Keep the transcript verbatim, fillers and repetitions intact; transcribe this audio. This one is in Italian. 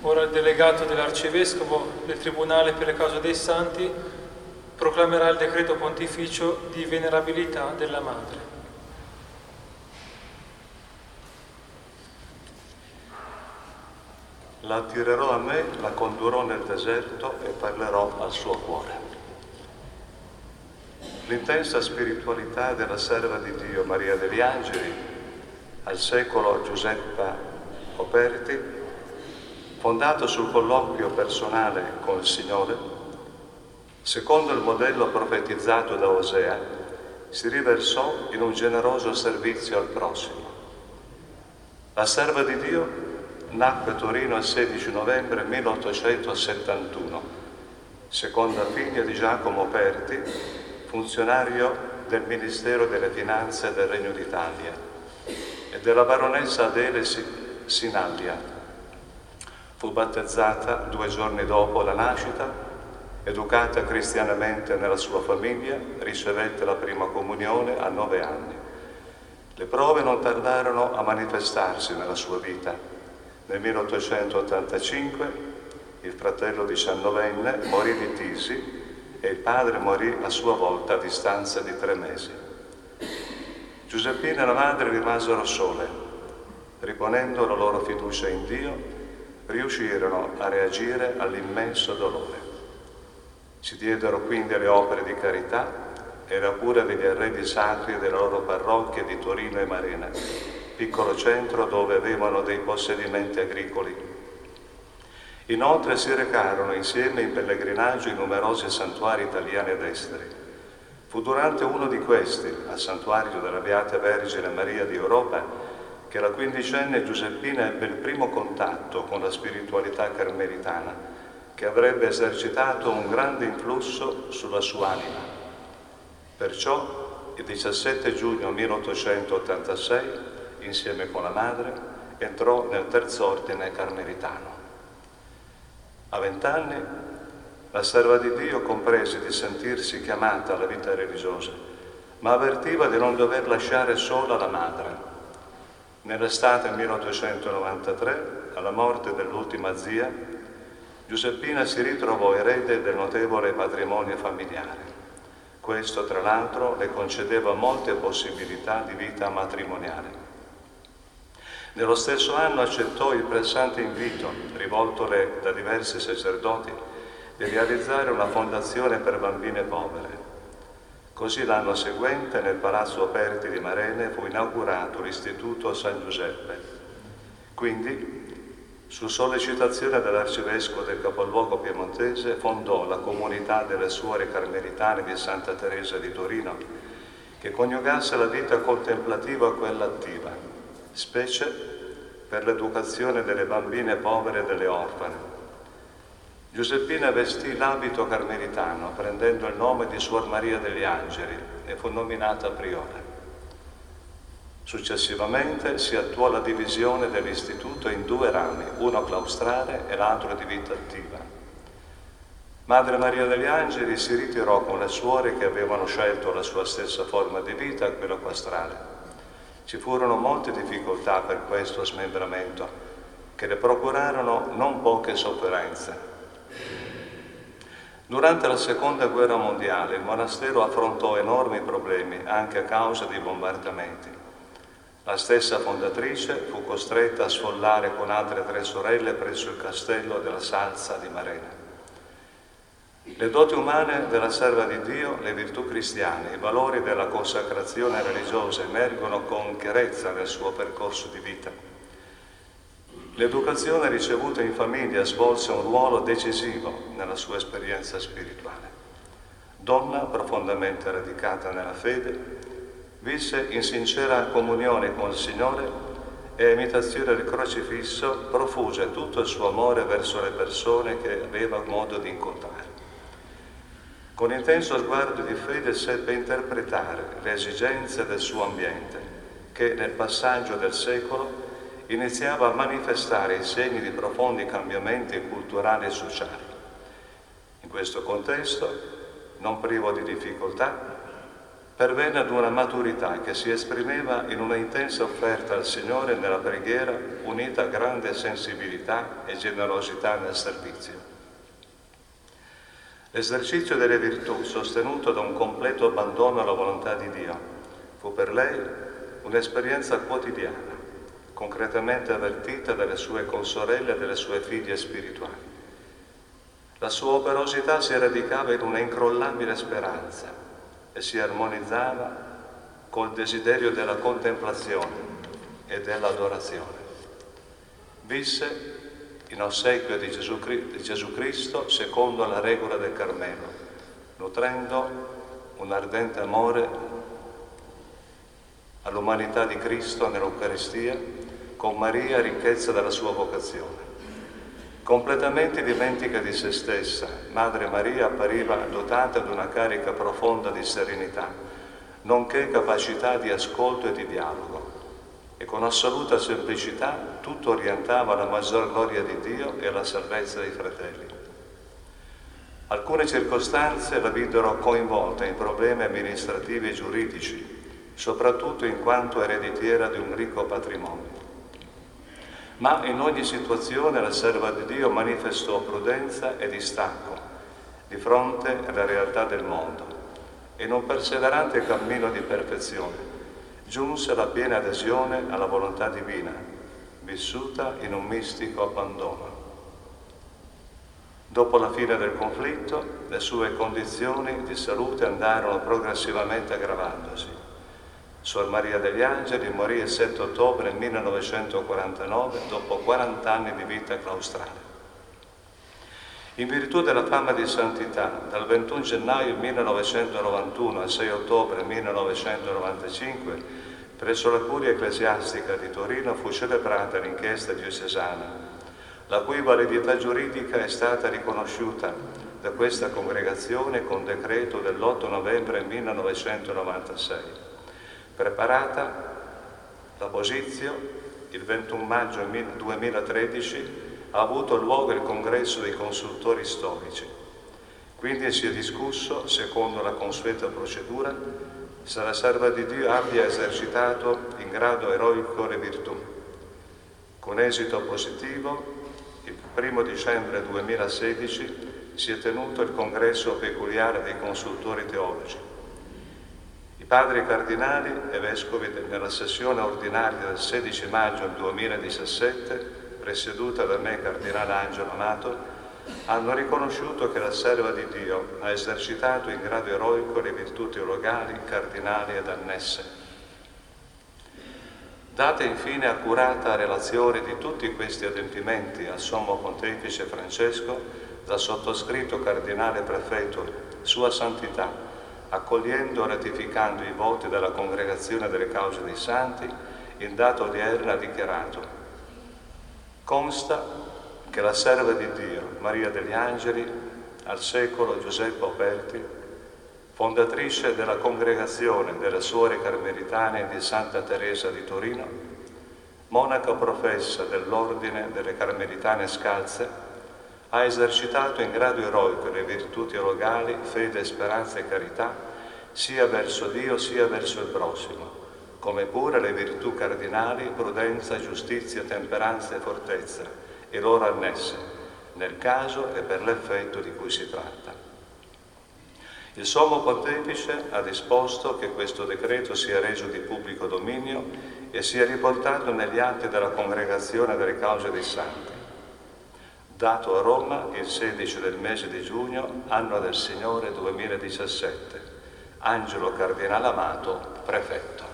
Ora il delegato dell'Arcivescovo del Tribunale per le cause dei Santi proclamerà il decreto pontificio di venerabilità della Madre. La attirerò a me, la condurrò nel deserto e parlerò al suo cuore. L'intensa spiritualità della serva di Dio Maria degli Angeli, al secolo Giuseppa Operti, fondato sul colloquio personale con il Signore, secondo il modello profetizzato da Osea, si riversò in un generoso servizio al prossimo. La serva di Dio nacque a Torino il sedici novembre milleottocentosettantuno, seconda figlia di Giacomo Operti, funzionario del Ministero delle Finanze del Regno d'Italia, e della baronessa Adele Sinallia. Fu battezzata due giorni dopo la nascita, educata cristianamente nella sua famiglia, ricevette la prima comunione a nove anni. Le prove non tardarono a manifestarsi nella sua vita. Nel milleottocentottantacinque il fratello diciannovenne morì di tisi e il padre morì a sua volta a distanza di tre mesi. Giuseppina e la madre rimasero sole. Riponendo la loro fiducia in Dio, riuscirono a reagire all'immenso dolore. Si diedero quindi alle opere di carità e alla cura degli arredi sacri delle loro parrocchie di Torino e Marena, piccolo centro dove avevano dei possedimenti agricoli. Inoltre si recarono insieme in pellegrinaggio in numerosi santuari italiani ed esteri. Fu durante uno di questi, al santuario della Beata Vergine Maria di Europa, che la quindicenne Giuseppina ebbe il primo contatto con la spiritualità carmelitana, che avrebbe esercitato un grande influsso sulla sua anima. Perciò, il diciassette giugno milleottocentottantasei, insieme con la madre, entrò nel terzo ordine carmelitano. A vent'anni la serva di Dio comprese di sentirsi chiamata alla vita religiosa, ma avvertiva di non dover lasciare sola la madre. Nell'estate milleottocentonovantatré, alla morte dell'ultima zia, Giuseppina si ritrovò erede del notevole patrimonio familiare. Questo, tra l'altro, le concedeva molte possibilità di vita matrimoniale. Nello stesso anno accettò il pressante invito, rivoltole da diversi sacerdoti, di realizzare una fondazione per bambine povere. Così l'anno seguente, nel Palazzo Operti di Marene, fu inaugurato l'Istituto San Giuseppe. Quindi, su sollecitazione dell'arcivescovo del capoluogo piemontese, fondò la comunità delle suore carmelitane di Santa Teresa di Torino, che coniugasse la vita contemplativa a quella attiva, specie per l'educazione delle bambine povere e delle orfane. Giuseppina vestì l'abito carmelitano, prendendo il nome di Suor Maria degli Angeli, e fu nominata priore. Successivamente si attuò la divisione dell'istituto in due rami, uno claustrale e l'altro di vita attiva. Madre Maria degli Angeli si ritirò con le suore che avevano scelto la sua stessa forma di vita, quella claustrale. Ci furono molte difficoltà per questo smembramento, che le procurarono non poche sofferenze. Durante la Seconda Guerra Mondiale il monastero affrontò enormi problemi anche a causa dei bombardamenti. La stessa fondatrice fu costretta a sfollare con altre tre sorelle presso il castello della Salza di Marena. Le doti umane della serva di Dio, le virtù cristiane, i valori della consacrazione religiosa emergono con chiarezza nel suo percorso di vita. L'educazione ricevuta in famiglia svolse un ruolo decisivo nella sua esperienza spirituale. Donna profondamente radicata nella fede, visse in sincera comunione con il Signore e a imitazione del crocifisso profuse tutto il suo amore verso le persone che aveva modo di incontrare. Con intenso sguardo di fede seppe interpretare le esigenze del suo ambiente, che nel passaggio del secolo iniziava a manifestare i segni di profondi cambiamenti culturali e sociali. In questo contesto, non privo di difficoltà, pervenne ad una maturità che si esprimeva in una intensa offerta al Signore nella preghiera, unita a grande sensibilità e generosità nel servizio. L'esercizio delle virtù, sostenuto da un completo abbandono alla volontà di Dio, fu per lei un'esperienza quotidiana, concretamente avvertita dalle sue consorelle e dalle sue figlie spirituali. La sua operosità si radicava in una incrollabile speranza e si armonizzava col desiderio della contemplazione e dell'adorazione. Visse in ossequio di Gesù, di Gesù Cristo secondo la regola del Carmelo, nutrendo un ardente amore all'umanità di Cristo nell'Eucaristia, con Maria ricchezza della sua vocazione. Completamente dimentica di se stessa, Madre Maria appariva dotata di una carica profonda di serenità, nonché capacità di ascolto e di dialogo, e con assoluta semplicità tutto orientava alla maggior gloria di Dio e alla salvezza dei fratelli. Alcune circostanze la videro coinvolta in problemi amministrativi e giuridici, soprattutto in quanto ereditiera di un ricco patrimonio. Ma in ogni situazione la serva di Dio manifestò prudenza e distacco di fronte alla realtà del mondo e in un perseverante cammino di perfezione giunse alla piena adesione alla volontà divina, vissuta in un mistico abbandono. Dopo la fine del conflitto, le sue condizioni di salute andarono progressivamente aggravandosi. Suor Maria degli Angeli morì il sette ottobre millenovecentoquarantanove dopo quaranta anni di vita claustrale. In virtù della fama di santità, dal ventuno gennaio millenovecentonovantuno al sei ottobre millenovecentonovantacinque, presso la Curia Ecclesiastica di Torino fu celebrata l'inchiesta diocesana, la cui validità giuridica è stata riconosciuta da questa congregazione con decreto dell'otto novembre millenovecentonovantasei. Preparata la posizio, il ventuno maggio duemilatredici ha avuto luogo il congresso dei consultori storici. Quindi si è discusso, secondo la consueta procedura, se la serva di Dio abbia esercitato in grado eroico le virtù. Con esito positivo, il primo dicembre duemilasedici si è tenuto il congresso peculiare dei consultori teologi. I padri cardinali e vescovi nella sessione ordinaria del sedici maggio duemiladiciassette, presieduta da me, Cardinale Angelo Amato, hanno riconosciuto che la serva di Dio ha esercitato in grado eroico le virtù teologali, cardinali ed annesse. Data infine accurata relazione di tutti questi adempimenti al Sommo Pontefice Francesco, dal sottoscritto Cardinale Prefetto, Sua Santità, accogliendo e ratificando i voti della Congregazione delle Cause dei Santi, in data odierna ha dichiarato: consta che la serva di Dio, Maria degli Angeli, al secolo Giuseppa Operti, fondatrice della Congregazione delle Suore Carmelitane di Santa Teresa di Torino, monaca professa dell'Ordine delle Carmelitane Scalze, ha esercitato in grado eroico le virtù teologali, fede, speranza e carità, sia verso Dio sia verso il prossimo, come pure le virtù cardinali, prudenza, giustizia, temperanza e fortezza, e loro annesse, nel caso e per l'effetto di cui si tratta. Il Sommo Pontefice ha disposto che questo decreto sia reso di pubblico dominio e sia riportato negli atti della Congregazione delle Cause dei Santi, dato a Roma il sedici del mese di giugno, anno del Signore duemiladiciassette. Angelo Cardinale Amato, prefetto.